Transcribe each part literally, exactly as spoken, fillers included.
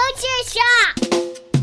Culture Shock.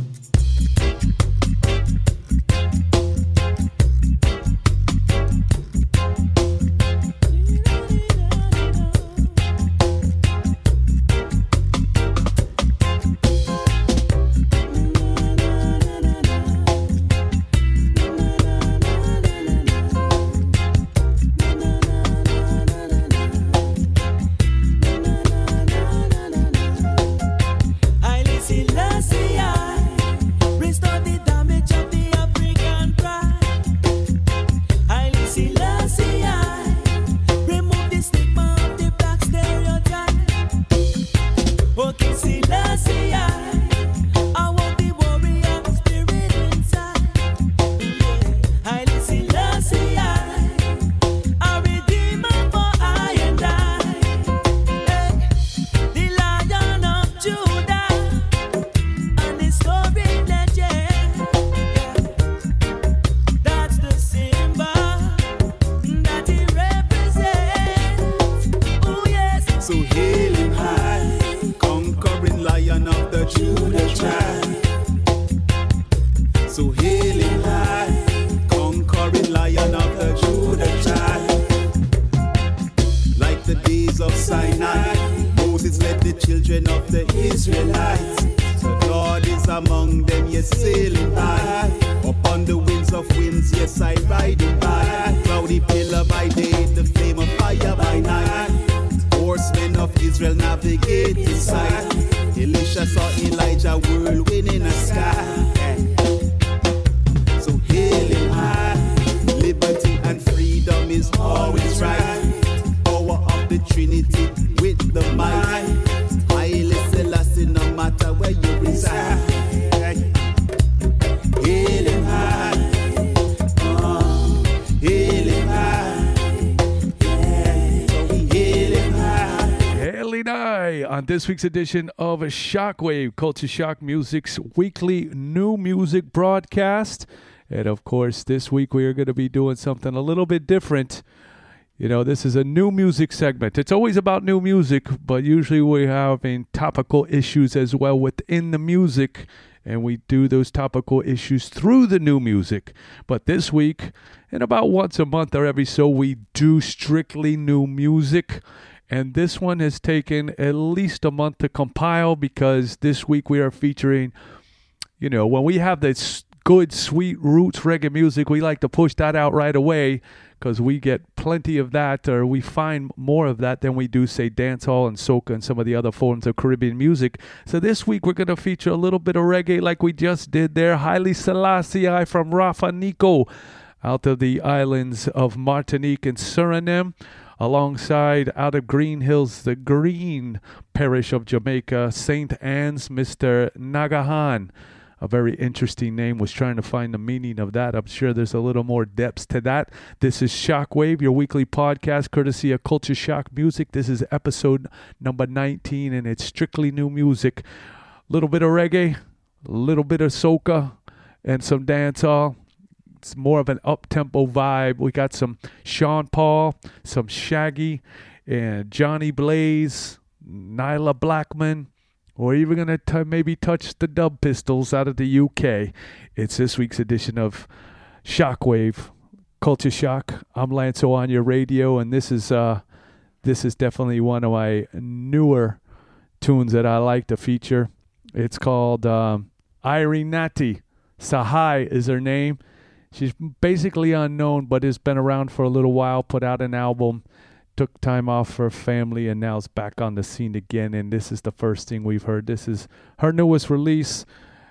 This week's edition of Shockwave, Culture Shock Music's weekly new music broadcast. And of course, this week we are going to be doing something a little bit different. You know, this is a new music segment. It's always about new music, but usually we're having topical issues as well within the music. And we do those topical issues through the new music. But this week, and about once a month or every so, we do strictly new music. And this one has taken at least a month to compile because this week we are featuring, you know, when we have this good, sweet roots reggae music, we like to push that out right away because we get plenty of that, or we find more of that than we do, say, dancehall and soca and some of the other forms of Caribbean music. So this week we're going to feature a little bit of reggae like we just did there. Haile Selassie from Rafa Nico out of the islands of Martinique and Suriname. Alongside out of Green Hills, the Green Parish of Jamaica, Saint Anne's, Mister Nagahan. A very interesting name. Was trying to find the meaning of that. I'm sure there's a little more depth to that. This is Shockwave, your weekly podcast, courtesy of Culture Shock Music. This is episode number nineteen, and it's strictly new music. A little bit of reggae, a little bit of soca, and some dancehall. It's more of an up-tempo vibe. We got some Sean Paul, some Shaggy, and Johnny Blaze, Nyla Blackman. We're even going to t- maybe touch the Dub Pistols out of the U K. It's this week's edition of Shockwave, Culture Shock. I'm Lance O on your radio, and this is uh, this is definitely one of my newer tunes that I like to feature. It's called um, Irene Nati. Sahai is her name. She's basically unknown, but has been around for a little while, put out an album, took time off for family, and now is back on the scene again. And this is the first thing we've heard. This is her newest release.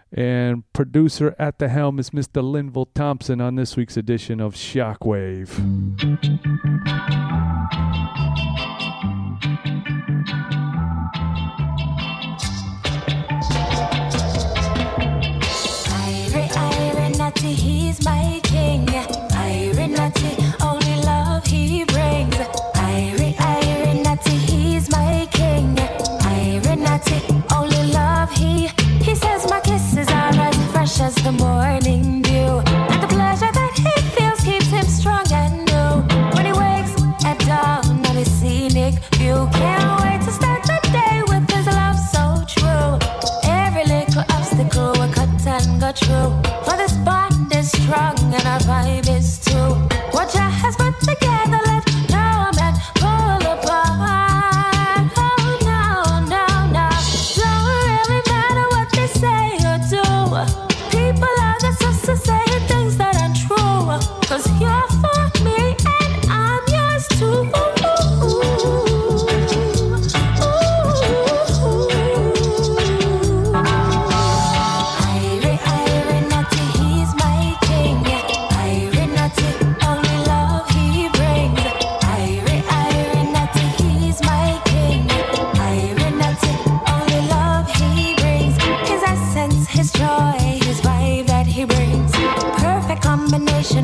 And producer at the helm is Mister Linville Thompson on this week's edition of Shockwave. He's my king. Irene Nati, only love he brings. Irene, Irene Nati, he's my king. Irene Nati, only love he. He says my kisses are as fresh as the morning dew, and the pleasure that he feels keeps him strong and new. When he wakes at dawn and he's seen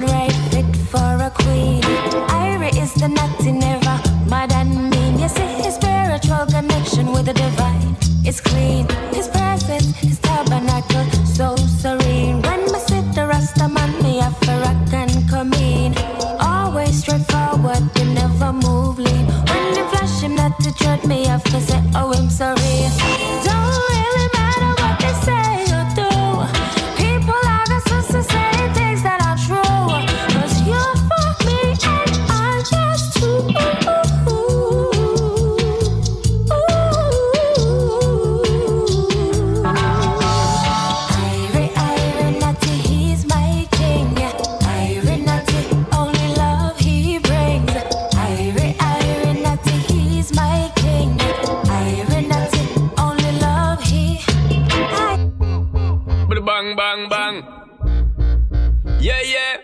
right fit for a queen. Ira is the naughty, never mad and mean. You see his spiritual connection with the divine is clean. His presence, his tabernacle, so serene. When me sit the Rasta man, me have to rock and come in. Always straightforward, you never move lean. When you flash him not to judge me, have to say, oh, I'm sorry. Don't really matter what they say or do. People are just to say things that are true. Cause you're for me and I'm just too. Irie, Irie, Natty, he's my king. Irie, Natty, only love he brings. Irie, Irie, Natty, he's my king. Irie, Natty, only love he. But bang, bang, bang. Yeah, yeah.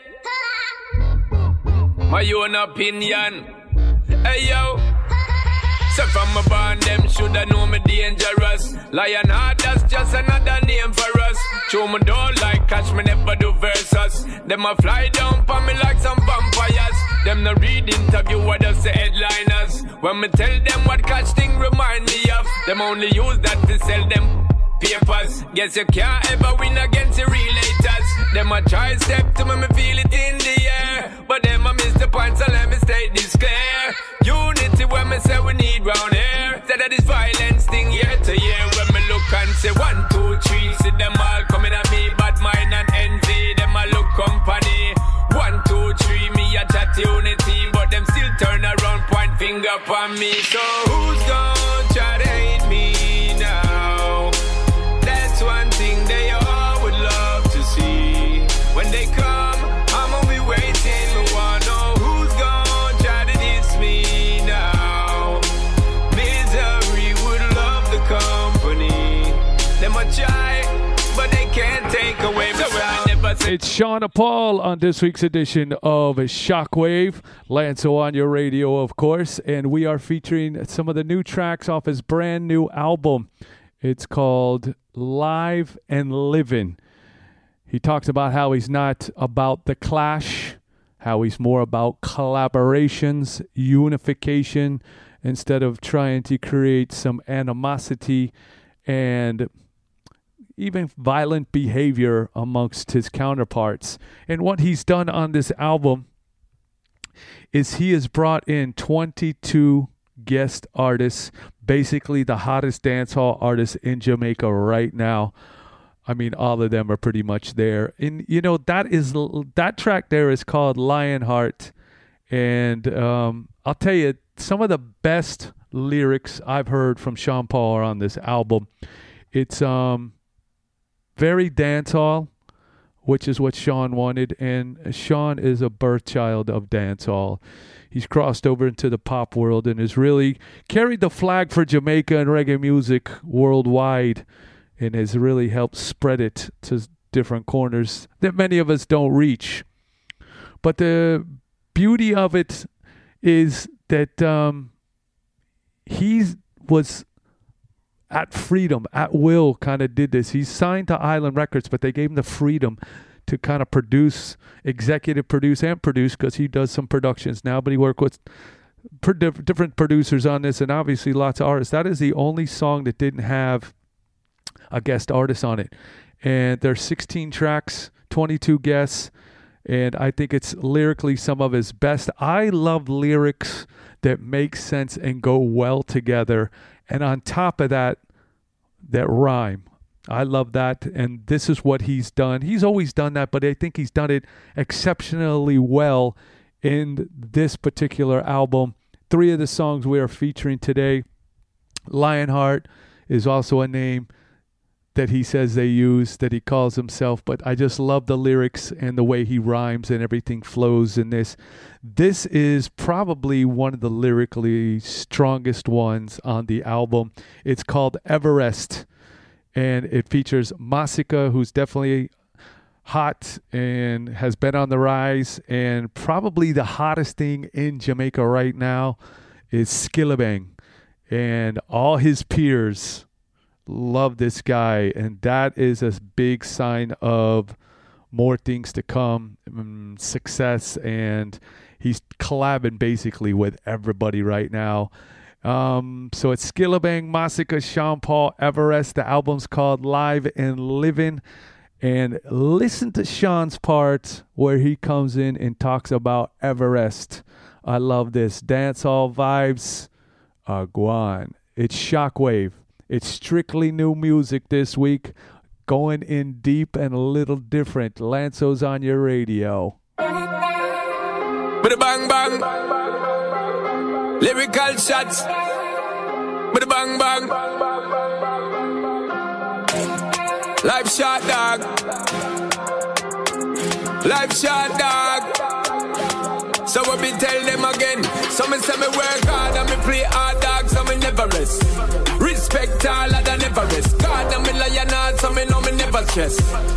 My own opinion. Hey, yo. So from my band, them shoulda know me dangerous. Lionheart, that's just another name for us. Show me don't like catch me, never do versus. Them a fly down on me like some vampires. Them no read interview, what just the headliners. When me tell them what catch thing remind me of, them only use that to sell them papers. Guess you can't ever win against the relators. Them a try step to me, me feel it in the air. But them a miss the point, so let me state this clear. Unity when me say we need round here. Say that is violence thing year to year. When me look and say one, two, three, see them all coming at me. Bad mind and envy, them a look company. One, two, three, me a chat unity. But them still turn around, point finger upon me. So who's gonna try to hate me now? That's one thing they all would love to see. When they come, I'ma be waiting. Me wanna know who's gonna try to diss me now. Misery would love the company. Them a try, but they can't take away my sound. It's Sean Paul on this week's edition of Shockwave. Lanzo on your radio, of course. And we are featuring some of the new tracks off his brand new album. It's called Live and Livin'. He talks about how he's not about the clash, how he's more about collaborations, unification, instead of trying to create some animosity and even violent behavior amongst his counterparts. And what he's done on this album is he has brought in twenty-two guest artists, basically the hottest dancehall artists in Jamaica right now. I mean, all of them are pretty much there. And, you know, that is that track there is called Lionheart. And um, I'll tell you, some of the best lyrics I've heard from Sean Paul are on this album. It's um very dancehall, which is what Sean wanted. And Sean is a birth child of dancehall. He's crossed over into the pop world and has really carried the flag for Jamaica and reggae music worldwide and has really helped spread it to different corners that many of us don't reach. But the beauty of it is that um, he was at freedom, at will, kind of did this. He's signed to Island Records, but they gave him the freedom to kind of produce, executive produce and produce, because he does some productions now, but he worked with per- different producers on this and obviously lots of artists. That is the only song that didn't have a guest artist on it. And there's sixteen tracks, twenty-two guests, and I think it's lyrically some of his best. I love lyrics that make sense and go well together. And on top of that, that rhyme. I love that, and this is what he's done. He's always done that, but I think he's done it exceptionally well in this particular album. Three of the songs we are featuring today. Lionheart is also a name that he says they use, that he calls himself, but I just love the lyrics and the way he rhymes and everything flows in this. This is probably one of the lyrically strongest ones on the album. It's called Everest, and it features Masika, who's definitely hot and has been on the rise, and probably the hottest thing in Jamaica right now is Skillabang, and all his peers love this guy, and that is a big sign of more things to come, um, success, and he's collabing basically with everybody right now. Um, so it's Skillabang, Masika, Sean Paul, Everest. The album's called Live and Living. And listen to Sean's part where he comes in and talks about Everest. I love this. Dancehall vibes. Uh, Guan. It's Shockwave. It's strictly new music this week. Going in deep and a little different. Lanzo's on your radio. With a bang bang. Lyrical shots. With a bang bang. Life shot dog. Life shot dog. So what me tell them again? Some say me work hard and me play hard dog, so me never rest. Respect all and I never rest. God and me lion hard, so me know me never stress.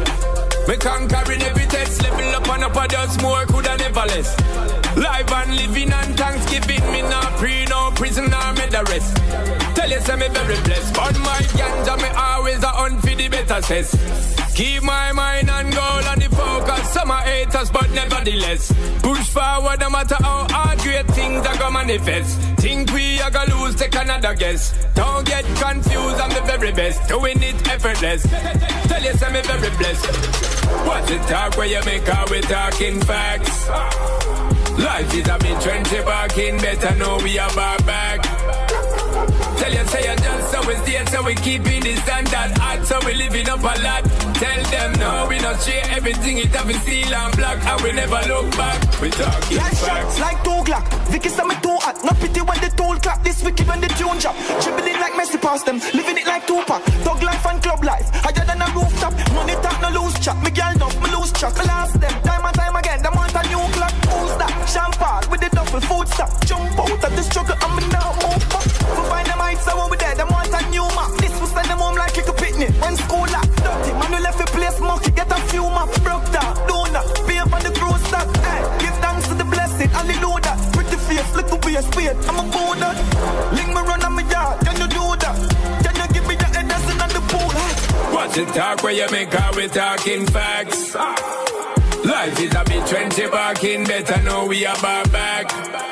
Me conquering every test, level up and up a dust more, coulda never less. Live and living and Thanksgiving, me not pre, no prison, nor me the rest. Tell you say me very blessed, but my ganja me always a hunt for the better cess. Keep my mind and goal on the focus. Some are haters, but nevertheless push forward no matter how hard great things are gonna manifest. Think we are gonna lose, take another guess. Don't get confused, I'm the very best. Doing it effortless. Tell you say me very blessed. Watch the talk where you make out we talking facts. Life is a bit trendy barking, better know we are bar back. Tell you say you just so we stay, so we keeping the standard hot, so we living up a lot. Tell them no, we not share everything, it have been steel and black, and we never look back. We talking like facts. shots, like two Glock. Vicky say me too hot. No pity when the tool clap. This wicked when the tune drop. Dribbling like Messi past them, living it like Tupac. Dog life and club life, higher than a rooftop. Money talk, no lose chat. Me girl enough, me lose track. I lost them, time and time again. Them want a new clock. Who's that? Champagne with the duffel, food stock. Jump out of the struggle, and me now move back. We find them heights, I won't be there. Them want a new map. This will send them home like a picnic. When school lock, dirty man, we left a place monkey. Get a few map, broke down, donut, pay up on the crew stock. Hey, give thanks to the blessing, hallelujah. Pretty face, little face, wait, I'm a boulder. Link me run on my yard, can you do that? Can you give me the Edison on the pool? Watch the talk where you make out we talking facts. Life is a bit trendy barking, better know we are bar back.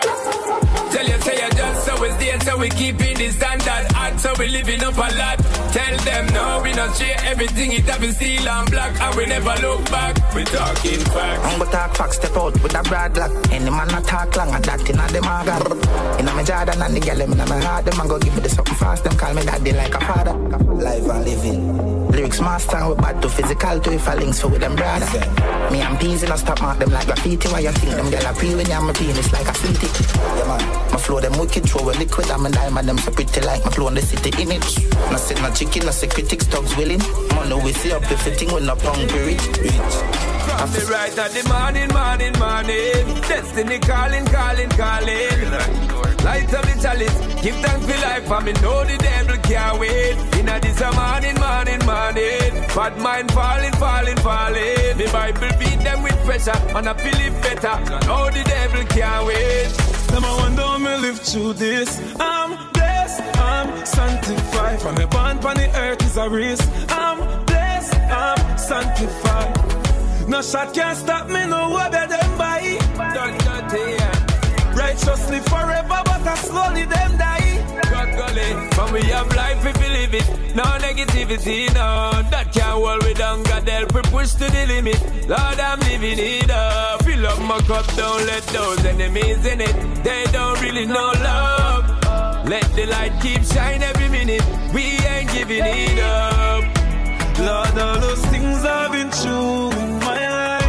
Tell you say you just so we stay, so we keeping the standard hot, so we living up a lot. Tell them no, we not share everything, it have been steel and black, and we never look back. We talking facts. I'm gonna talk facts, step out with a broad block. Any man not talk long, and that inna them agar. Inna my Jordan and the girl inna my heart, them a go give me the something fast. Them call me daddy like a father. Live and living. Lyrics master, we bad to physical to if I links for with them brother. Me and peas in a stop mark them like graffiti. Why you think them girl a pee when you have my penis like a city? Yeah man, my flow them wicked, throw a liquid. I'm a diamond, them so pretty like my flow in the city in it. No sit no chicken, no say critics, dogs willing. Money we see up if you think we no hungry rich. From the right at the morning, morning, morning. Destiny calling, calling, calling. Light up the chalice, give thanks for life, and me know the devil can't wait. Inna this a morning, morning, morning. Bad mind falling, falling, falling. The Bible beat them with pressure, and I feel it better. Know the devil can't wait. Them I wonder how me live through this. I'm blessed, I'm sanctified. From the bond on the earth is a risk. I'm blessed, I'm sanctified. No shot can't stop me, no way better than by. Don't got it. Righteously forever, but I slowly them die. God golly, when we have life, we believe it. No negativity, no. That can't hold we down. God help we push to the limit. Lord, I'm living it up. Fill up my cup, don't let those enemies in it. They don't really know love. Let the light keep shine every minute. We ain't giving it up. Lord, all those things I've been through in my life,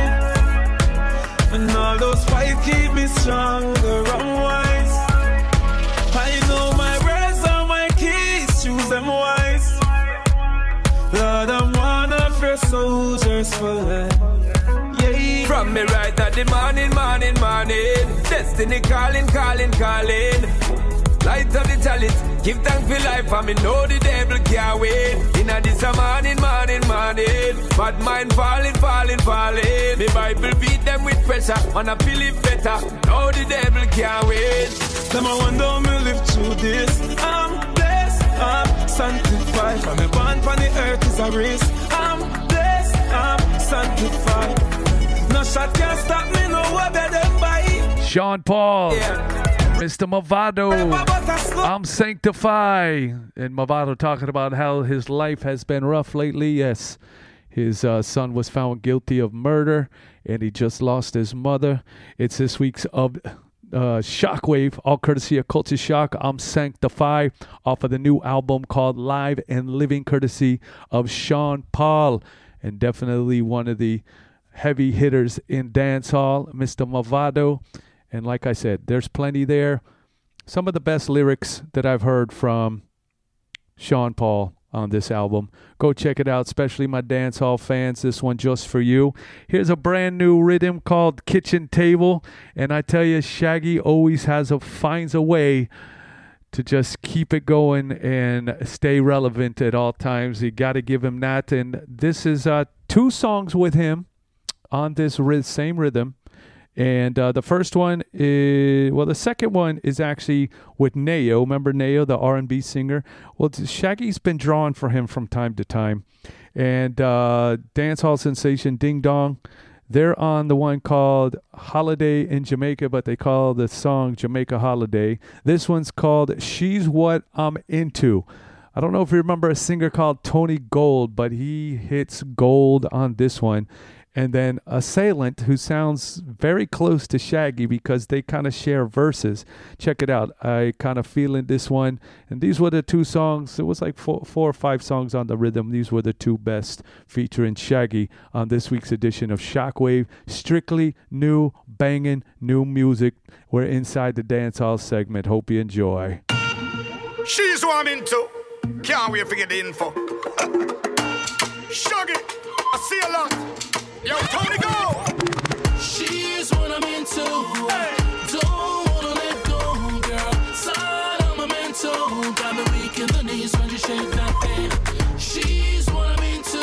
and all those fights keep me stronger and wise. I know my words are my keys, choose them wise. Lord, I'm one of your soldiers for life. Yeah. From me right at the morning, morning, morning. Destiny calling, calling, calling. Light up the chalice, give thanks for life, and me know the devil can't wait. Inna this a morning, morning, morning. Bad mind falling, falling, falling. The Bible beat them with pressure, and I feel it better. Know the devil can't wait. Them I wonder how me live through this. I'm blessed, I'm sanctified. From the bond on the earth is a risk. I'm blessed, I'm sanctified. Gunshot can't stop me, no what them by. Sean Paul. Yeah. Mister Mavado. I'm Sanctify. And Mavado talking about how his life has been rough lately. Yes. His uh, son was found guilty of murder, and he just lost his mother. It's this week's of uh, Shockwave, all courtesy of Culture Shock. I'm Sanctify, off of the new album called Live and Living, courtesy of Sean Paul, and definitely one of the heavy hitters in dancehall, Mister Mavado. And like I said, there's plenty there. Some of the best lyrics that I've heard from Sean Paul on this album. Go check it out, especially my dancehall fans. This one just for you. Here's a brand new rhythm called Kitchen Table. And I tell you, Shaggy always has a finds a way to just keep it going and stay relevant at all times. You got to give him that. And this is uh, two songs with him on this ry- same rhythm. And uh, the first one is, well, the second one is actually with Neo. Remember Neo, the R and B singer? Well, Shaggy's been drawing for him from time to time. And uh, dancehall sensation Ding Dong, they're on the one called Holiday in Jamaica, but they call the song Jamaica Holiday. This one's called She's What I'm Into. I don't know if you remember a singer called Tony Gold, but he hits gold on this one. And then Assailant, who sounds very close to Shaggy because they kind of share verses. Check it out. I kind of feeling this one. And these were the two songs. It was like four, four or five songs on the rhythm. These were the two best featuring Shaggy on this week's edition of Shockwave. Strictly new, banging, new music. We're inside the dancehall segment. Hope you enjoy. She's what I'm into. Can't wait to get the info. Shaggy, I see a lot. Yo, Tony, go! She's what I'm into. Hey. Don't wanna let go, girl. Side of my mental. Got me weak in the knees when you shake that thing. She's what I'm into.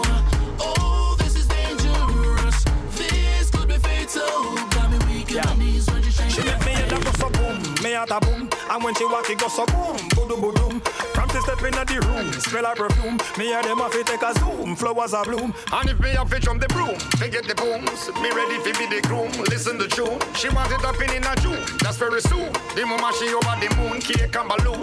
Oh, this is dangerous. This could be fatal. Got me weak in yeah. the knees when you shake she that thing. She make me a go so boom, me at a boom. And when she walk, it go so boom, boom, boom, boom. From to step in the room, smell like perfume. Me and them have to take a zoom, flowers are bloom. And if me a fish from the broom, forget the booms. Me ready to be the groom, listen the tune. She wanted up in in a June, that's very soon. The mama she over the moon, cake and balloon.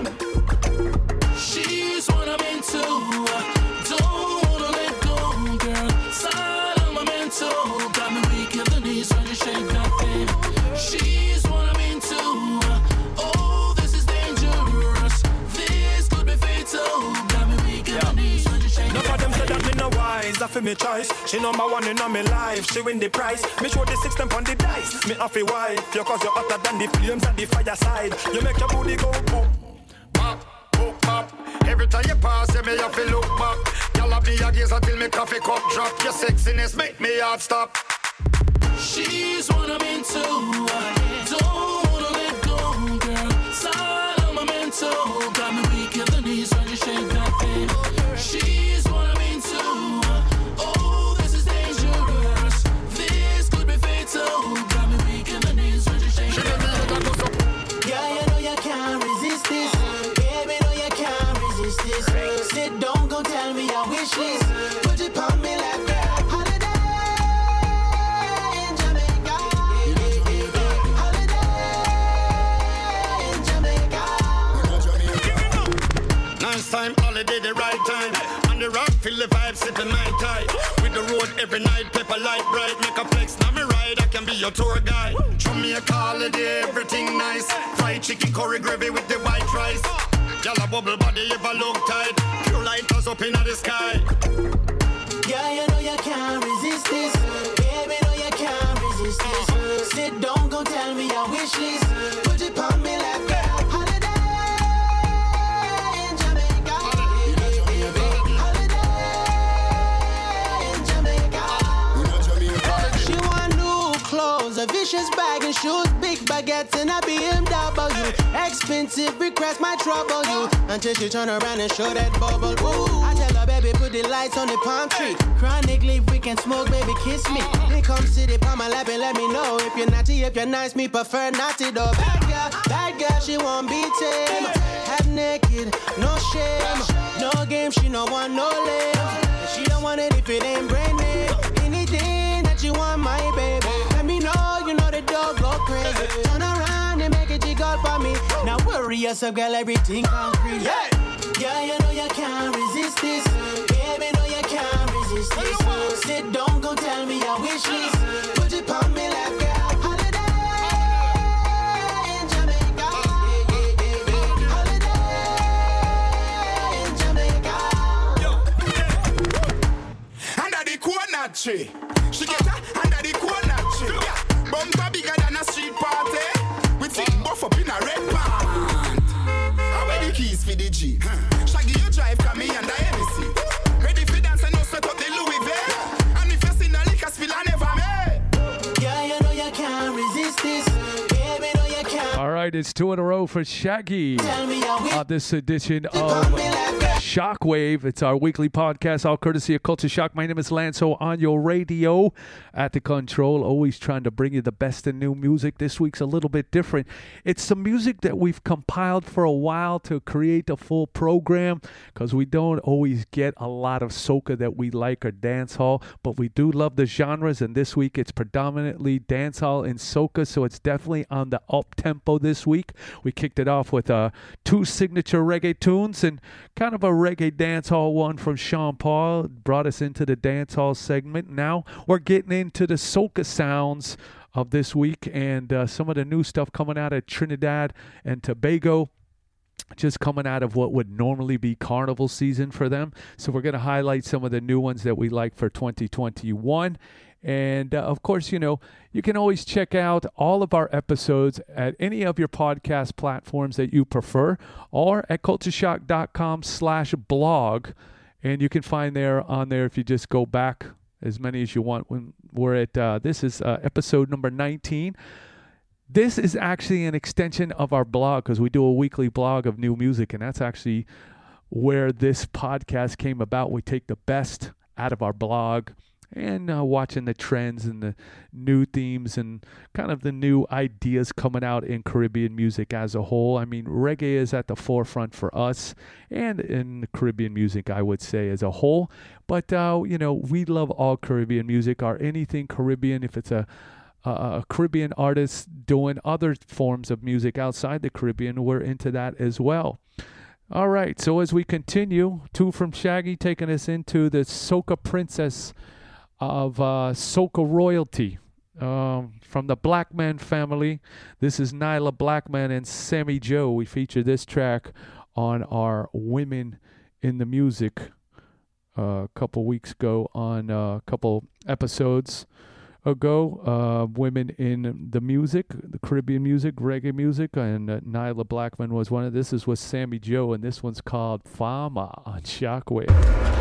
She's what I'm into. Don't wanna let go, girl. Side of my mental. Got me weak in the knees when you shake that thing. She's what I'm into. Oh, this is dangerous. This could be fatal. Got me weak in yeah. the knees when you shake no that thing. None of them said that me no wise. I feel me choice. She number one in all my life. She win the prize. Me show the six them on the dice. Me off a wife. You cause you're hotter than the flames at the fireside. You make your booty go boom. Pop, boop, pop. Every time you pass, you may have to look back. Y'all have me a gaze until me coffee cup drop. Your sexiness make me heart stop. She's what I'm into. Don't wanna let go, girl. Side of my mental. Got me weak in the knees when you shake that thing. She's what I'm into. Oh, this is dangerous. This could be fatal. Got me weak in the knees when you shake that thing. Yeah, you know you can't resist this. Baby, know you can't resist this. Sit down, go tell me your wish list. Put it on me like that. Time, holiday, the right time. On the rock, feel the vibe, sipping my tie. With the road every night, pepper light bright. Make a flex, now me ride, I can be your tour guide. Show me a holiday, everything nice. Fried chicken, curry gravy with the white rice. Y'all a bubble body, ever look tight. Pure lighters up in the sky. Yeah, you know you can't resist this. Baby, know you can't resist this. Sit down, go tell me your wish list. Put it on me like that. A vicious bag and shoes, big baguettes and a B M W. Expensive request might trouble you until she turn around and show that bubble. Ooh. I tell her, baby, put the lights on the palm tree. Chronic leaf, we can smoke, baby, kiss me. Then come sit up on my lap and let me know if you're naughty, if you're nice, me prefer naughty though. Bad girl, bad girl, she won't be tame. Half naked, no shame, no game, she no want no lame. She don't want it if it ain't brand new. Anything that you want, my baby. serious, so girl, everything concrete. Yeah, yeah, you know you can't resist this. Baby, know you can't resist this. Sit down, go tell me your wish list. Put it on me like a holiday in Jamaica. Holiday in Jamaica. Under the coconut tree, she get her under the coconut tree. Yeah. Bumper bigger than a street party. We take buff up in a red pant. How are the keys for the G? Shaggy, you drive, come me under M C. Ready for dance and no set up the Louis V. And if you see the liquor spill, I never made. Yeah, you know you can't resist this. Baby, know you can't. All right, it's two in a row for Shaggy Tell me your wish. on this edition of Shockwave. It's our weekly podcast, all courtesy of Culture Shock. My name is Lanzo on your radio at the control, always trying to bring you the best in new music. This week's a little bit different. It's some music that we've compiled for a while to create a full program because we don't always get a lot of soca that we like or dancehall, but we do love the genres, and this week it's predominantly dancehall and soca, so it's definitely on the up-tempo this week. We kicked it off with uh, two signature reggae tunes and kind of a reggae dancehall one from Sean Paul, brought us into the dancehall segment. Now we're getting into the soca sounds of this week and uh, some of the new stuff coming out of Trinidad and Tobago, just coming out of what would normally be carnival season for them. So we're going to highlight some of the new ones that we like for twenty twenty-one. And, uh, of course, you know, you can always check out all of our episodes at any of your podcast platforms that you prefer or at cultureshock.com slash blog. And you can find there on there if you just go back as many as you want. When we're at, uh, this is uh, episode number nineteen. This is actually an extension of our blog because we do a weekly blog of new music, and that's actually where this podcast came about. We take the best out of our blog and uh, watching the trends and the new themes and kind of the new ideas coming out in Caribbean music as a whole. I mean, reggae is at the forefront for us and in Caribbean music, I would say, as a whole. But, uh, you know, we love all Caribbean music or anything Caribbean. If it's a, a, a Caribbean artist doing other forms of music outside the Caribbean, we're into that as well. All right, so as we continue, two from Shaggy taking us into the Soca Princess of uh, Soca royalty um, from the Blackman family. This is Nyla Blackman and Sammy Joe. We feature this track on our Women in the Music uh, a couple weeks ago, on uh, a couple episodes ago. Uh, Women in the Music, the Caribbean music, reggae music, and uh, Nyla Blackman was one of this. Is with Sammy Joe, and this one's called Fama on Shockwave.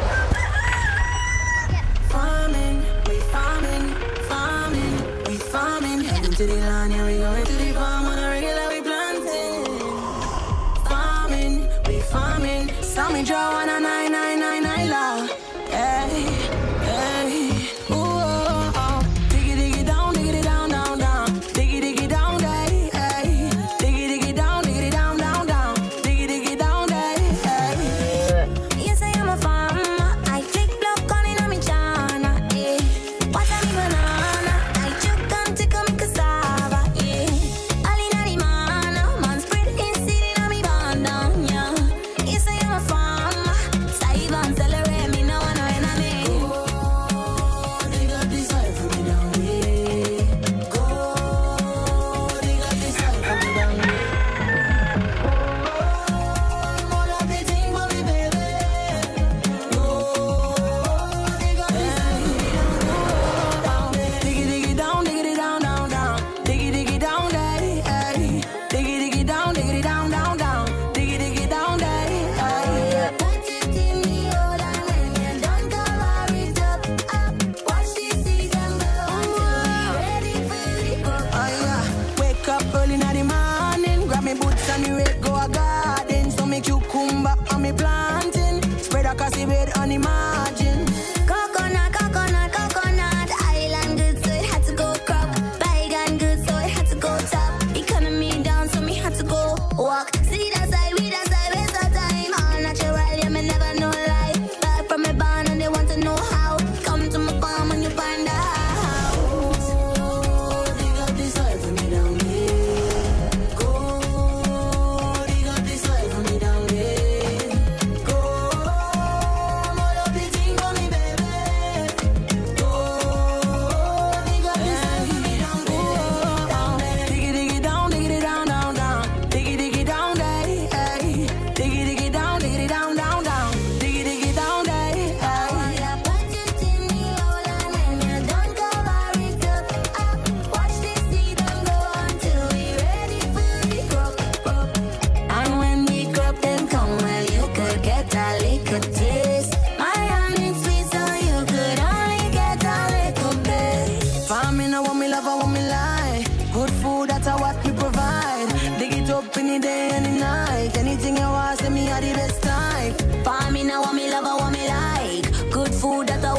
Farming, we farming, farming, we farming. Heading to the land, yeah, we going to the farm on a regular, we planting. Farming, we farming. Sammy Joe on a nine nine nine nine law. Hey, hey, ooh, oh, oh. Diggy diggy down, diggy down, down, down. Diggy diggy down, day, hey. Diggy diggy down, diggy down, down, down. Diggy diggy down, day, hey. Yes, I am a farmer. I take block on in a me chana, eh. What a me banana. I choke and take a me cassava, eh.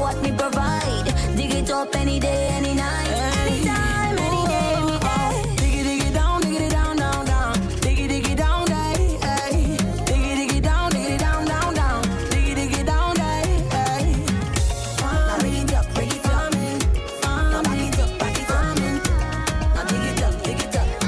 what me provide. Dig it up any day, any night, anytime, any day, any day. Dig it, dig it down, dig it down, down, down. Dig it, dig it down, hey, hey. Dig it, dig it down, dig it down, down, down. Dig it, dig it down, hey, hey. Now bring it up, bring it up. Now back it up, back it up. Now dig it up, dig it up.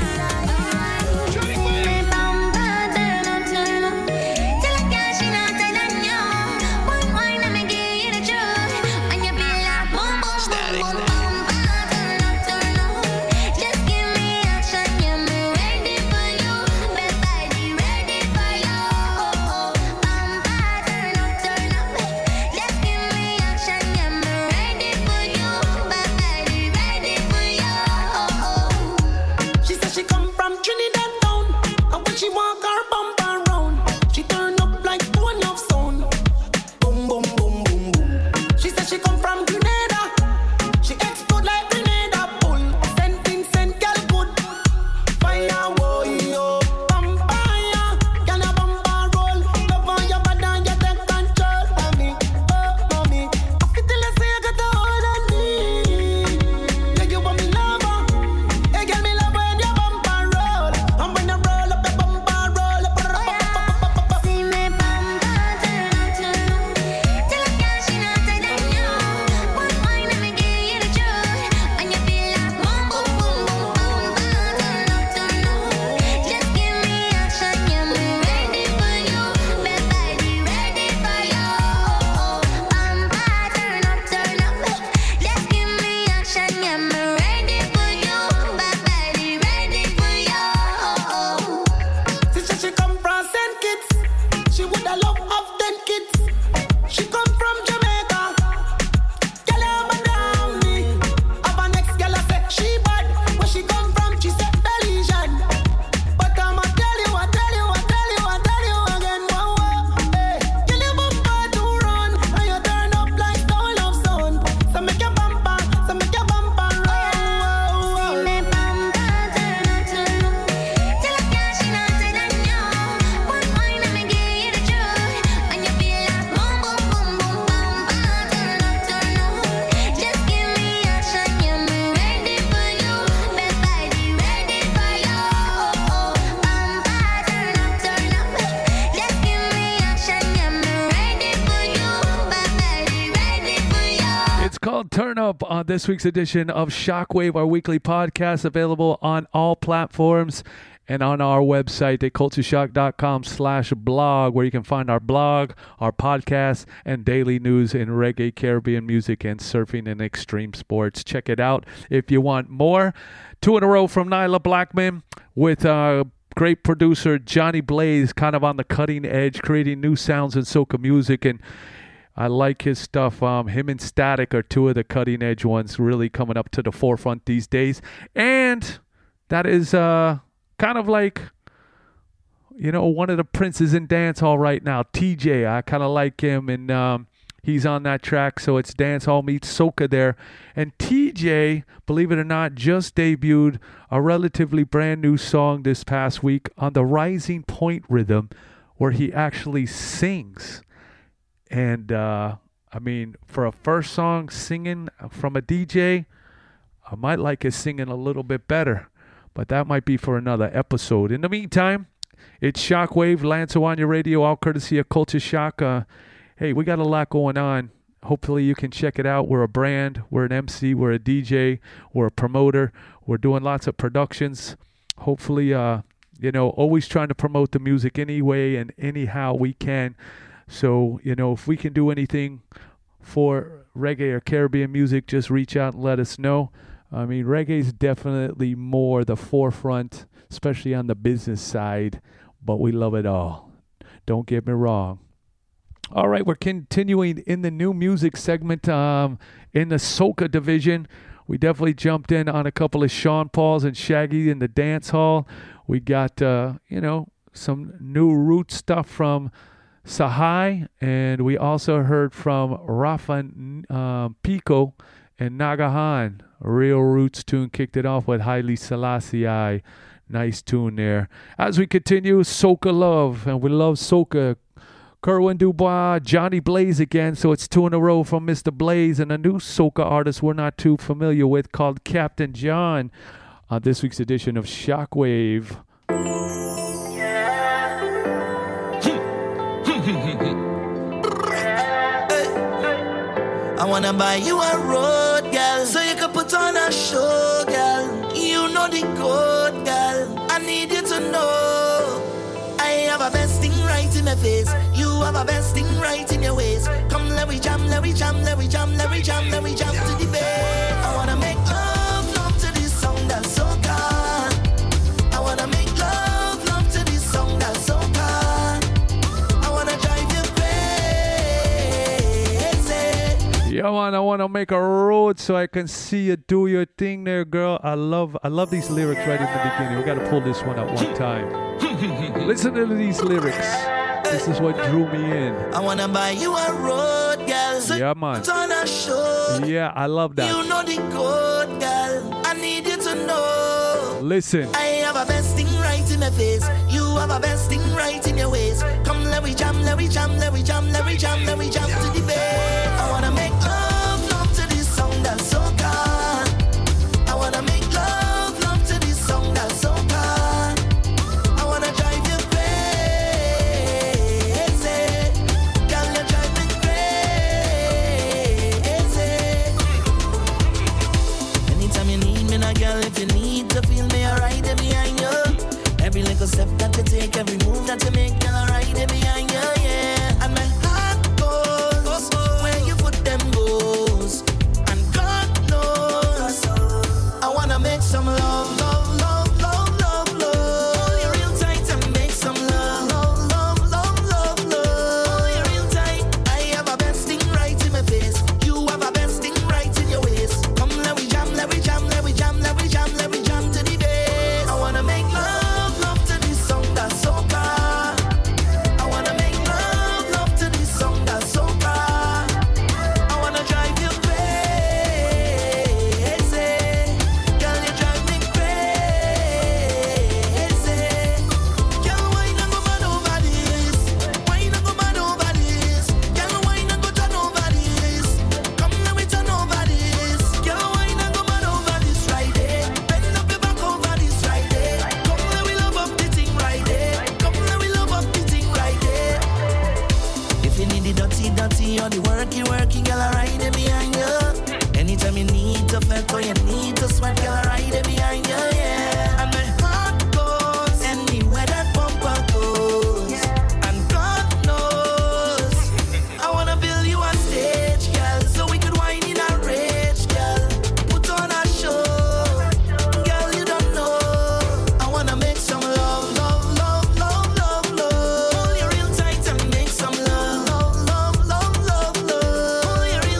She said she come from Trinidad town, and when she walk her bumper round, she turn up like one love sound. Boom, boom, boom, boom, boom. She said she come from Grenada, she explode like Grenada bull. Saint Vincent, girl good, fire, boy, yo, vampire, girl a bumper roll. Love on your body and you take control of me, oh, mommy. I feel till I say I got a hold on me. Yeah, you want me lover, hey, girl, me love when you bumper roll. And when you roll up, your bumper roll up, up, up, up, up, up. See me bumper turn up, turn up, till I cash in out I don't know. One wine and me give you the truth, and you feel like boom, boom, boom, boom, bumper turn up, turn up. Just give me action, yeah, me ready for you, my body ready for you. Bumper turn up, turn up. Just give me action, yeah, me ready for you, my body ready for you. She said she come from Saint Kitts, she woulda love of ten kids. She come from Jamaica, girl you madam me. Have a next girl I say she bad, where she come from she say Belizean. But I'ma tell you, I tell you, I tell you, I tell you again, wow, wow. Hey, girl you bumper to run, and you turn up like stone of sound. So make your bumper, so make your bumper run, wow, wow. See me bumper turn up, turn up, till I cash in out I don't know. One wine and me give you the truth, and you feel like boom, boom, boom, boom, bumper turn up, turn up. Just give me action, yeah, me ready for you, my body ready for you. Bumper turn up, turn up. Just give me action, yeah, me ready for you, my body ready for you. It's called Turn Up on this week's edition of Shockwave, our weekly podcast, available on all platforms and on our website at culture shock dot com slash blog, where you can find our blog, our podcast, and daily news in reggae, Caribbean music, and surfing and extreme sports. Check it out if you want more. Two in a row from Nyla Blackman with uh, great producer Johnny Blaze, kind of on the cutting edge, creating new sounds in soca music, and I like his stuff. Um, him and Static are two of the cutting edge ones, really coming up to the forefront these days. And that is uh, kind of like, you know, one of the princes in dancehall right now, T J. I kind of like him, and um, he's on that track. So it's dancehall meets soca there. And T J, believe it or not, just debuted a relatively brand new song this past week on the Rising Point rhythm, where he actually sings. And, uh, I mean, for a first song singing from a D J, I might like his singing a little bit better. But that might be for another episode. In the meantime, it's Shockwave, Lanzo on your radio, all courtesy of Culture Shock. Uh, hey, we got a lot going on. Hopefully you can check it out. We're a brand. We're an M C. We're a D J. We're a promoter. We're doing lots of productions. Hopefully, uh, you know, always trying to promote the music any way and anyhow we can. So, you know, if we can do anything for reggae or Caribbean music, just reach out and let us know. I mean, reggae is definitely more the forefront, especially on the business side, but we love it all. Don't get me wrong. All right, we're continuing in the new music segment um, in the soca division. We definitely jumped in on a couple of Sean Pauls and Shaggy in the dance hall. We got, uh, you know, some new root stuff from Sahai, and we also heard from Rafa uh, Pico and Nagahan. A real roots tune, kicked it off with Haile Selassie. Nice tune there. As we continue, Soca Love, and we love Soca. Kerwin Dubois, Johnny Blaze again. So it's two in a row from Mister Blaze and a new soca artist we're not too familiar with called Captain John on this week's edition of Shockwave. I wanna buy you a road, girl, so you can put on a show, girl. You know the code, girl. I need you to know I have a best thing right in my face. You have a best thing right in your waist. Come, let we jam, let we jam, let we jam, let we jam, let we jam to the bass. I wanna make love, love to this song that's so calm. I wanna make love, love to this song that's so calm. I wanna drive you crazy. Yeah, man, I want to make a road so I can see you do your thing there, girl. I love I love these lyrics right in the beginning. We got to pull this one out one time. Listen to these lyrics. This is what drew me in. I want to buy you a road, girl. So yeah, man. put on a show. Yeah, I love that. You know the code, girl. I need you to know. Listen. I have a best thing right in my face. You have a best thing right in your waist. Come, let we jam, let we jam, let we jam, let we jam, let we jam to the bass. I wanna make love, love to this song that's so calm. I wanna make love, love to this song that's so calm. I wanna drive you crazy. Girl, you drive me crazy. Anytime you need me now, girl, if you need to feel me, I'll ride it behind you. Every little step that you take, every move that you make, girl, I'll ride it behind you, yeah. And my heart goes where your foot them goes. And God knows I wanna make some love, love, love, love, love, love. Hold you real tight and make some love, love, love, love, love, love. Hold you real tight. I have a best thing right in my face. You have a best thing right in your waist. Come, let we jam, let we jam, let we jam, let we jam, let we jam to the bass. I wanna make love, love to this song that's so calm. I wanna make love, love to this song that's so calm. I wanna drive you crazy. Girl, you drive me crazy. Girl, why not go mad over this? Why not go mad over this? Girl, why not go turn over this? Come, let me turn over this. Girl, why not go mad over this right there? Bend up your back over this right there. Come, let me love up the thing right there. Come, let me love up the thing right there. If you need the dirty, dirty, or the worky, worky, girl, I ride it behind you. Anytime you need to fret or you need to sweat, girl, I ride it behind you, yeah. And my heart goes anywhere that bumper goes. And God knows I wanna build you a stage, girl, so we could whine in a rage, girl. Put on a show, girl, you don't know. I wanna make some love, love, love, love, love, love. Hold you real tight and make some love, love, love, love, love, love. Hold you real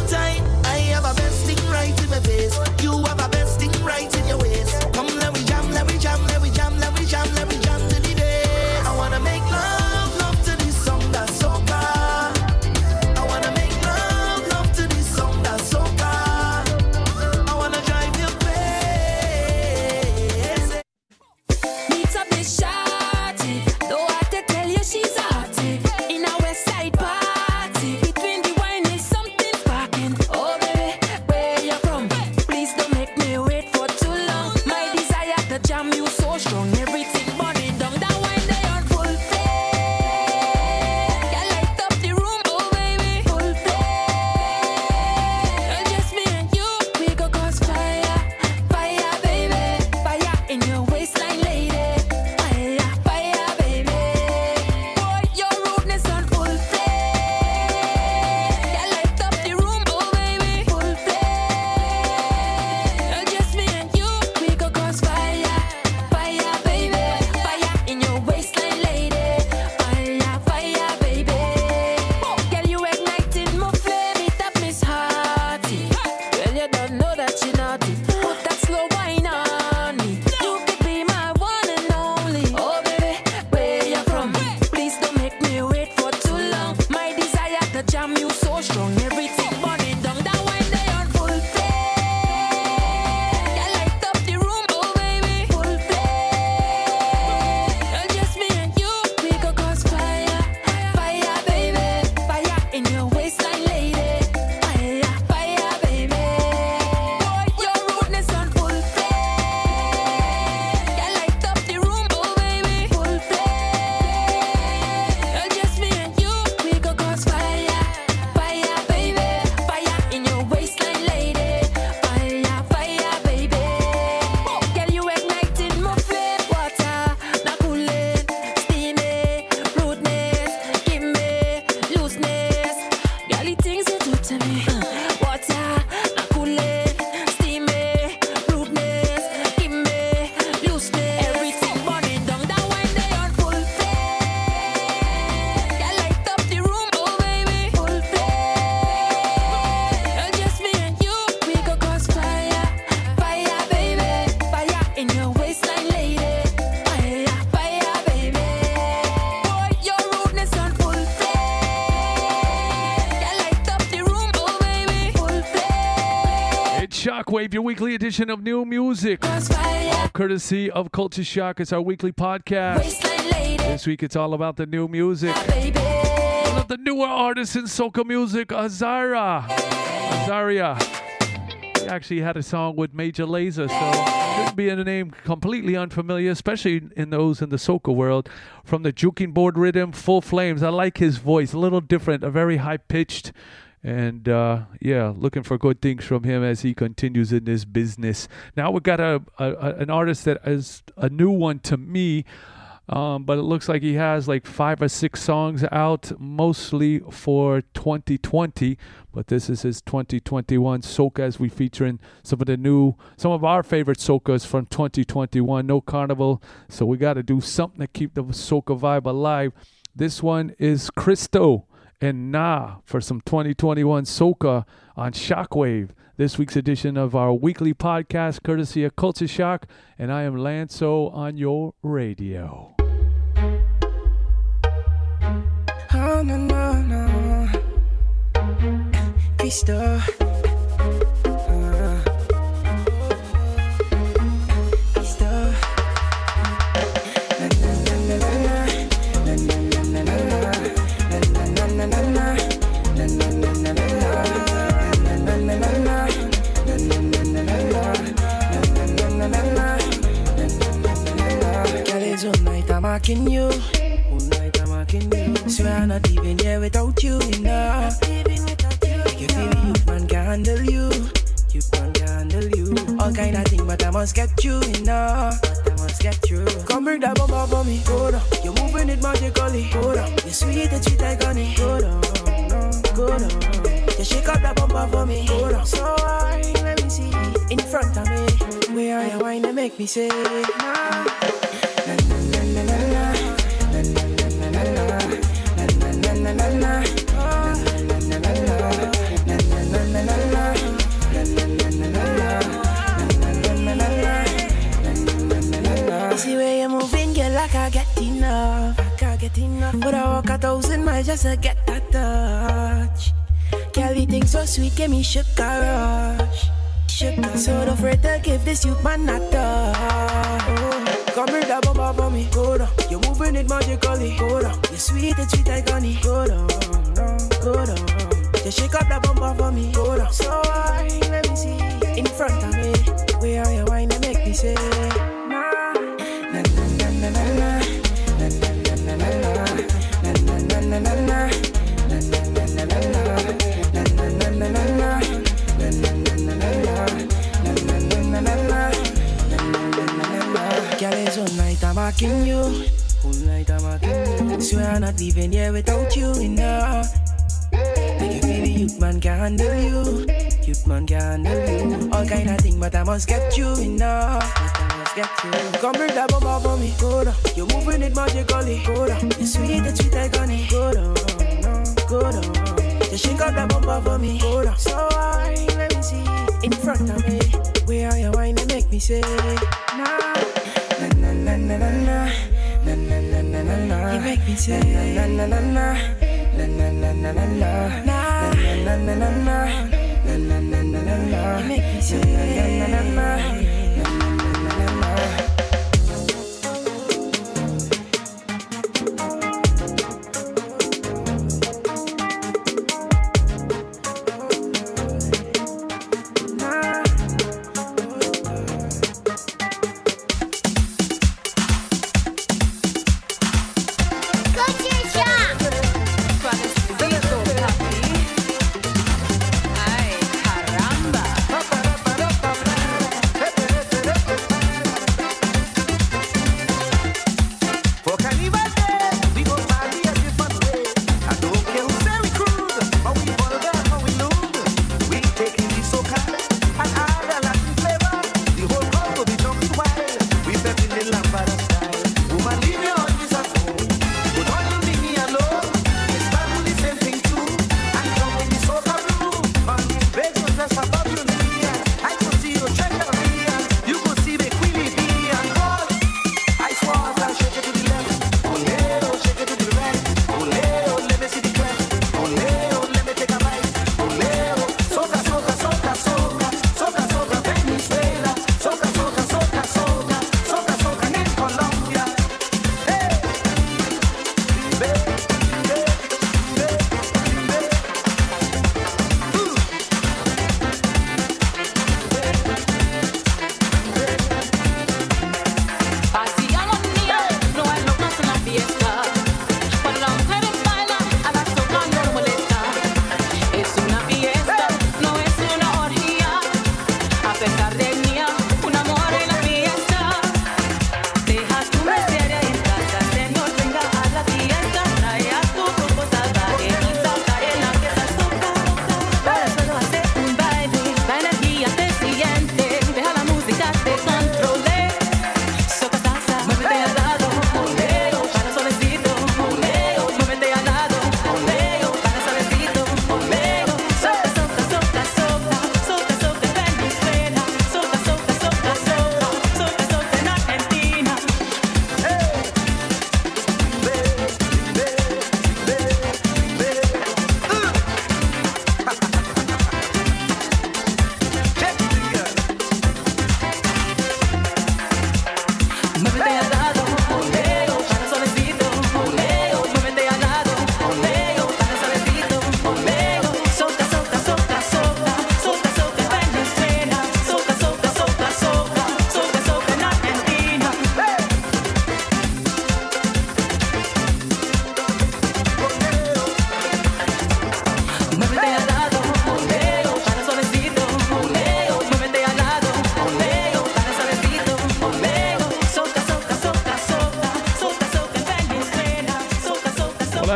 Shockwave, your weekly edition of new music. All courtesy of Culture Shock. It's our weekly podcast. This week it's all about the new music. One of the newer artists in soca music, Azaria. Azaria. He actually had a song with Major Lazer, so shouldn't be in a name completely unfamiliar, especially in those in the soca world. From the juking board rhythm, Full Flames. I like his voice, a little different, a very high-pitched. And, uh, yeah, looking for good things from him as he continues in this business. Now we got a, a, a an artist that is a new one to me, um, but it looks like he has like five or six songs out, mostly for twenty twenty. But this is his twenty twenty-one soca, as we featuring some of the new, some of our favorite socas from twenty twenty-one. No Carnival, so we got to do something to keep the soca vibe alive. This one is Cristo and Nah for some twenty twenty-one soca on Shockwave. This week's edition of our weekly podcast, courtesy of Culture Shock, and I am Lanso on your radio. Oh, no, no, no. Cristo. Uh, Cristo. Na, na, na, na, na. Na, na, na, na, na. Na, na, na, na. Na, na, na, na, na. Na, na, na, na, na. Na, na, na, na, na. Na, na, na, na, na. Girl, it's all night I'm marking you. All night I'm marking you. Swear I'm not even here without you, you know. You feel the youth man can handle you. Youth man can handle you. All kind of thing, but I must get you, you know. But I must get you. Come bring that bumper for me. Go down. You're moving it magically. Go down. You're sweet and sweet like honey. Go down. Go down. You shake up that bumper for me. Go down. So I let me see in front of me. Where are you wine to make me say nah. Na na na na na na. Na na na na na. Na na na na na. See where you're moving, girl, like I get enough. I can't get enough. But I walk a thousand miles just to get that touch. Girl, you think so sweet, give me sugar rush. Sugar, so afraid to give this youth man a touch. Oh, come bring that bumper for me. Go down. You're moving it magically. Go down. You're sweet and sweet like honey. Go down, go down. You shake up that bumper for me. Go down. So I let me see in front of me. Where are you wine to make me say nah. Na na na na na na. Na na na na na na. Na na na na na na. Na na na na na na. Na na na na na na. Na na na na na na. Na na na na na na. Na na na na na. Girl, it's all night I'm marking you. All night I'm marking you. Swear I'm not leaving here without you, you know. Make you feel the youth man can handle you. Youth man can handle you. All kind of thing, but I must get you, you know. But I must get you. Come bring that bumper for me. Go down. You're moving it magically. Go down. You're sweet and sweet like honey. Go down, go down. You shake up that bumper for me. Go down. So I let me see in front of me. Where are you wine to make me say nah. Na na na na na na. Na na na na na na. You make me say na na na na na. Na na na na na na. Na na na na na na. Na na na na na na. You make me say na na na na na. Na na na na na. Ay, caramba.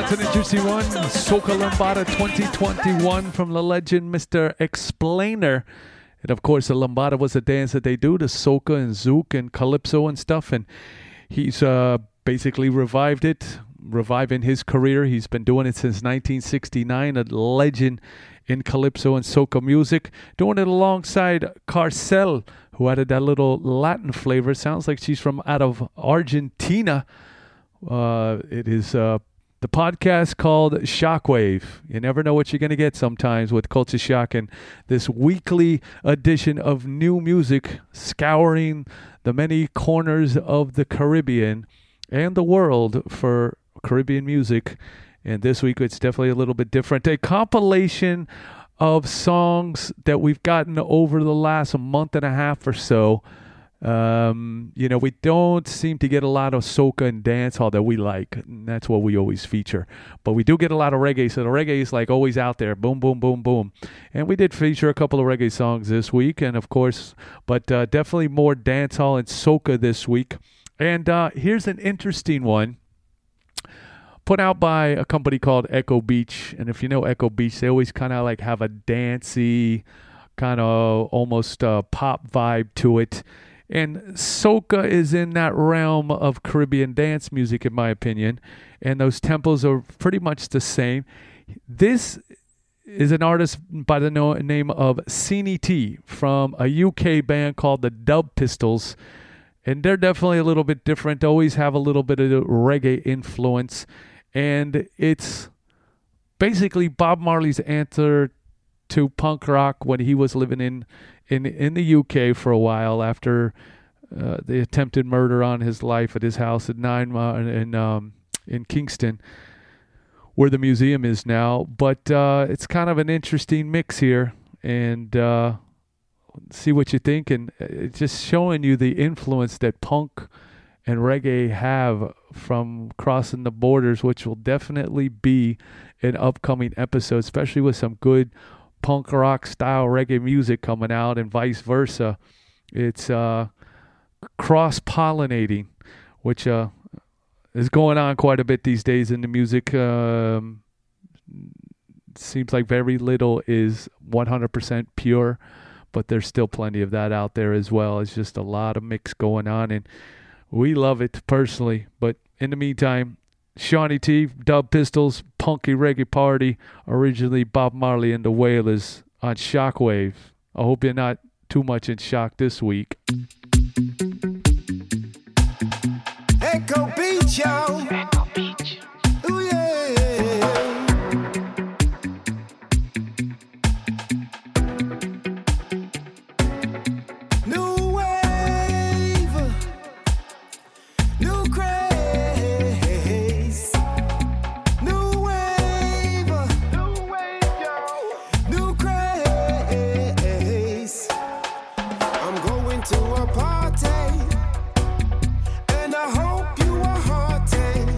That's an interesting one. Soca Lambada twenty twenty-one from the legend Mister Explainer. And of course, the Lambada was a dance that they do, the soca and zouk and calypso and stuff. And he's uh, basically revived it, reviving his career. He's been doing it since nineteen sixty-nine, a legend in calypso and soca music. Doing it alongside Carcel, who added that little Latin flavor. Sounds like she's from out of Argentina. Uh, it is uh, the podcast called Shockwave. You never know what you're going to get sometimes with Culture Shock and this weekly edition of new music, scouring the many corners of the Caribbean and the world for Caribbean music. And this week it's definitely a little bit different. A compilation of songs that we've gotten over the last month and a half or so. Um, you know, we don't seem to get a lot of soca and dancehall that we like. And that's what we always feature. But we do get a lot of reggae. So the reggae is like always out there. Boom, boom, boom, boom. And we did feature a couple of reggae songs this week. And of course, but uh, definitely more dancehall and soca this week. And uh, here's an interesting one. Put out by a company called Echo Beach. And if you know Echo Beach, they always kind of like have a dancey, kind of almost uh, pop vibe to it. And soca is in that realm of Caribbean dance music, in my opinion. And those tempos are pretty much the same. This is an artist by the no- name of Cini T from a U K band called the Dub Pistols. And they're definitely a little bit different. Always have a little bit of reggae influence. And it's basically Bob Marley's answer to punk rock when he was living in in, in the U K for a while after uh, the attempted murder on his life at his house at Nine uh, in um, in Kingston, where the museum is now. But uh, it's kind of an interesting mix here, and uh, see what you think. And it's just showing you the influence that punk and reggae have from crossing the borders, which will definitely be an upcoming episode, especially with some good punk rock style reggae music coming out and vice versa. It's uh, cross-pollinating, which uh, is going on quite a bit these days in the music. Um, seems like very little is one hundred percent pure, but there's still plenty of that out there as well. It's just a lot of mix going on, and we love it personally. But in the meantime, Shawnee T, Dub Pistols, Punky Reggae Party, originally Bob Marley and the Wailers on Shockwave. I hope you're not too much in shock this week. Echo Beach, yo. Echo Beach. Ooh, yeah. New wave. New craze. To a party, and I hope you are hearty.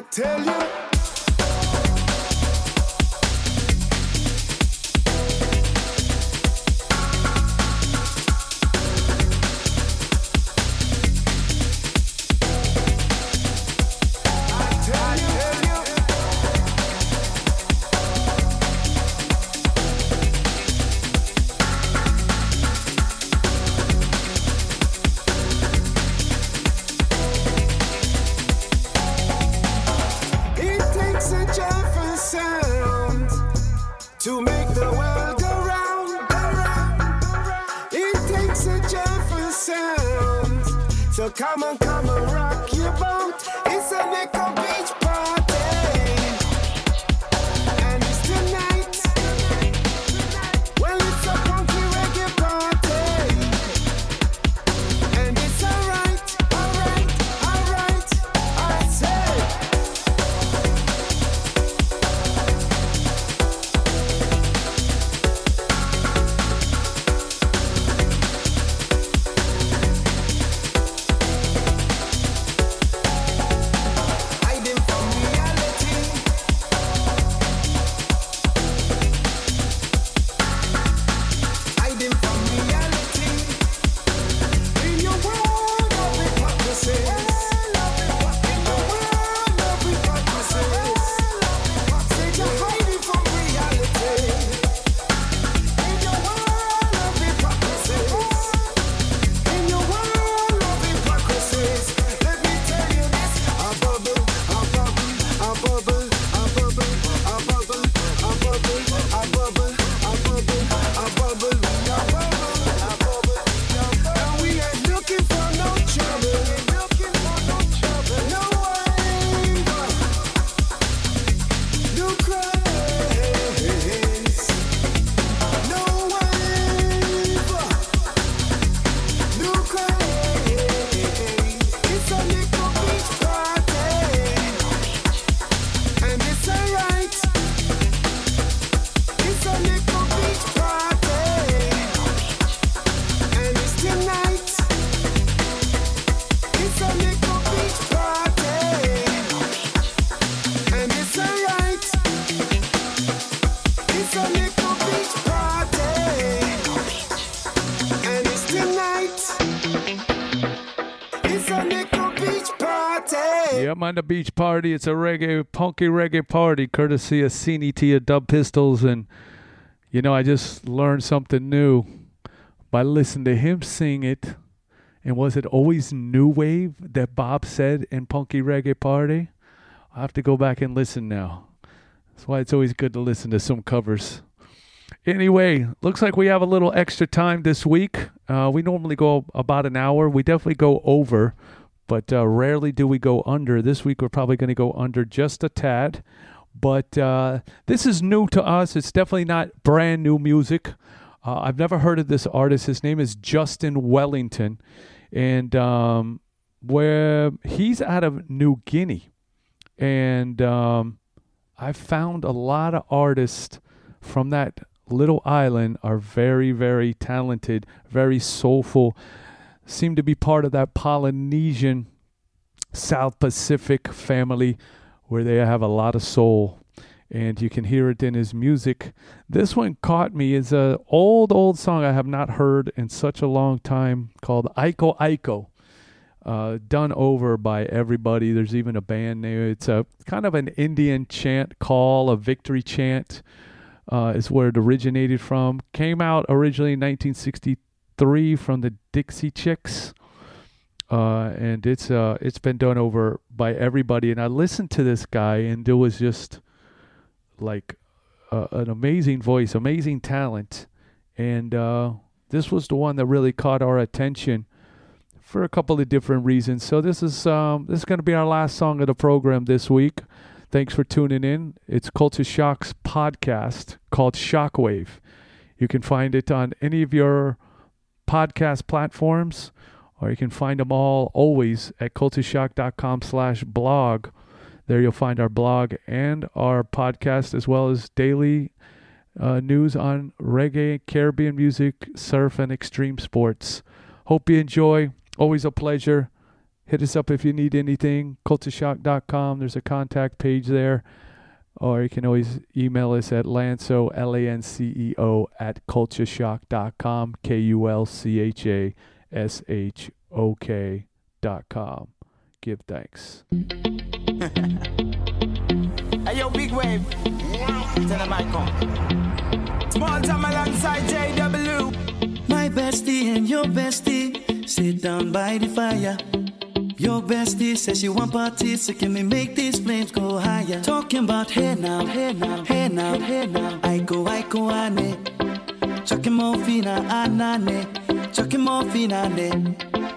tell you. To make the world go round, it takes a joyful sound. So come on, come and rock your boat. It's a Echo Beach party, and it's tonight. Well, it's a funky reggae party, and it's alright, alright, alright. I say. Yeah, I'm on the beach party. It's a reggae, punky reggae party, courtesy of C N T of Dub Pistols. And, you know, I just learned something new by listening to him sing it. And was it always new wave that Bob said in Punky Reggae Party? I'll have to go back and listen now. That's why it's always good to listen to some covers. Anyway, looks like we have a little extra time this week. Uh, we normally go about an hour. We definitely go over, but uh, rarely do we go under. This week we're probably going to go under just a tad. But uh, this is new to us. It's definitely not brand new music. Uh, I've never heard of this artist. His name is Justin Wellington. And um, where he's out of New Guinea. And um, I've found a lot of artists from that little island are very, very talented, very soulful, seem to be part of that Polynesian South Pacific family where they have a lot of soul. And you can hear it in his music. This one caught me. It's an old, old song I have not heard in such a long time called Aiko Aiko. Uh, done over by everybody. There's even a band name. It's a kind of an Indian chant call, a victory chant uh, is where it originated from. Came out originally in nineteen sixty-three from the Dixie Chicks. Uh, and it's uh, it's been done over by everybody. And I listened to this guy, and there was just like uh, an amazing voice, amazing talent. And uh, this was the one that really caught our attention for a couple of different reasons. So this is um, this is going to be our last song of the program this week. Thanks for tuning in. It's Culture Shock's podcast called Shockwave. You can find it on any of your podcast platforms, or you can find them all always at cultureshock.com slash blog. There you'll find our blog and our podcast, as well as daily uh, news on reggae, Caribbean music, surf, and extreme sports. Hope you enjoy. Always a pleasure. hit us up if you need anything. culture shock dot com. There's a contact page there. Or you can always email us at Lanco, L A N C E O, at culture shock dot com, K U L C H A S H O K dot com. Give thanks. Hey, yo, big wave. Tell them I come. Small time alongside J W. My bestie and your bestie sit down by the fire. Your bestie says she want parties, so can we make these flames go higher? Talking about hey now, hey now, hey now, hey now. I go, I go, ane. Chucking more fina, anane. Chucking more fina, ne.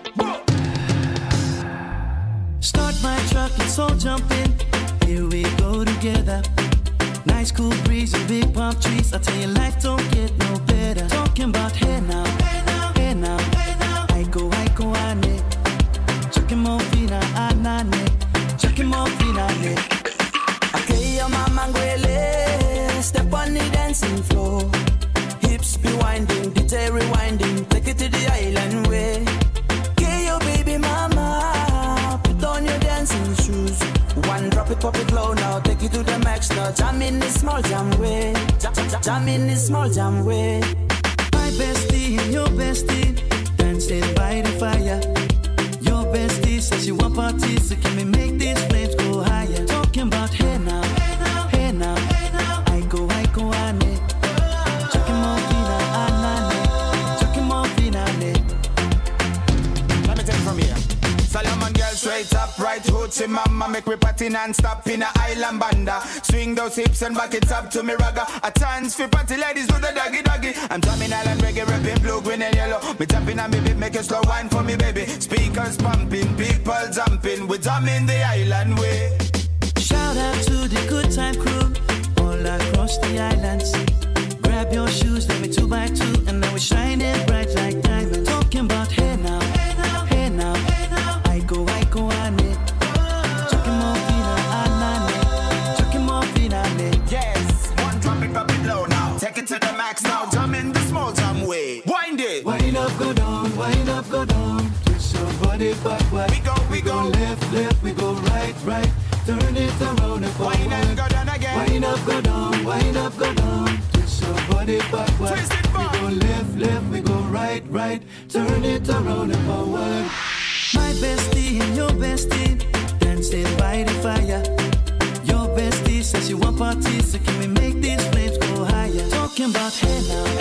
Start my truck, let's all jump in. Here we go together. Nice cool breeze and big palm trees. I tell you, life don't get no better. Talking about hey now, hey now, hey now, hey now. I go, I go, ane. Chucking more fina, anane. Chucking more fina, ne. Okay, your mama ngwele. Step on the dancing floor. Hips be winding, detail rewinding. Take it to the island way. Okay, your baby mama. Put on your dancing shoes. One drop it, pop it low now. Take it to the max now. Jam in this small jam way. Jam, jam, jam in this small jam way. My bestie and your bestie dancing by the fire. Your bestie says she want parties, so can we make these flames go higher? Talking about hey now, hey now, hey now, hey now. I go, I go, ane. Chucking more fina, anane. Chucking more fina, ne. Let me take it from here. Solomon girl straight up, right hoochie mama. Make me party non-stop in a island banda. Swing those hips and back it up to me ragga. A chance for party ladies do the doggy doggy. I'm drumming island reggae, rapping blue, green and yellow. Me jumping on me beat, make a slow wine for me baby. Speakers pumping, people jumping. We drumming the island way. Shout out to the good time crew all across the islands. Grab your shoes, let me two by two, and now we're shining bright like diamonds. Talking about hey now, hey now, hey now, hey now. I go, I go, ane. Chucking more fina, anane. Chucking more fina, ne. Yes, one drop it, drop it low now. Take it to the max now. Jump in the small jam way. Wind it. Wind up, go down, wind up, go down. Twist your body backward. We go, we, we go. go left, left, we go right, right. Turn it around and forward. Wind up, go down again. Wind up, go down, wind up, go down. Twist your body backward. Twist it back. We go left, left, we go right, right. Turn it around and forward. My bestie and your bestie dancing by the fire. Your bestie says she want parties, so can we make these flames go higher? Talking about hey now,